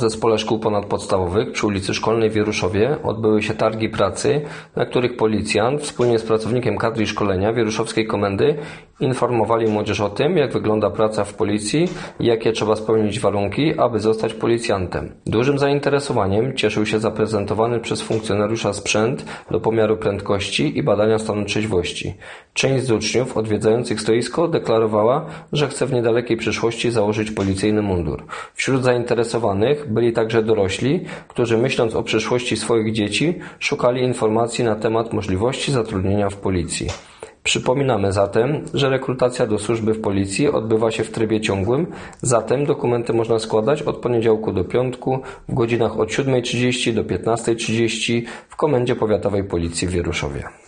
Zespole Szkół Ponadpodstawowych przy ulicy Szkolnej w Wieruszowie odbyły się targi pracy, na których policjant wspólnie z pracownikiem kadry i szkolenia Wieruszowskiej Komendy informowali młodzież o tym, jak wygląda praca w policji i jakie trzeba spełnić warunki, aby zostać policjantem. Dużym zainteresowaniem cieszył się zaprezentowany przez funkcjonariusza sprzęt do pomiaru prędkości i badania stanu trzeźwości. Część z uczniów odwiedzających stoisko deklarowała, że chce w niedalekiej przyszłości założyć policyjny mundur. Wśród zainteresowanych byli także dorośli, którzy myśląc o przyszłości swoich dzieci, szukali informacji na temat możliwości zatrudnienia w policji. Przypominamy zatem, że rekrutacja do służby w policji odbywa się w trybie ciągłym, zatem dokumenty można składać od poniedziałku do piątku w godzinach od 7:30 do 15:30 w Komendzie Powiatowej Policji w Wieruszowie.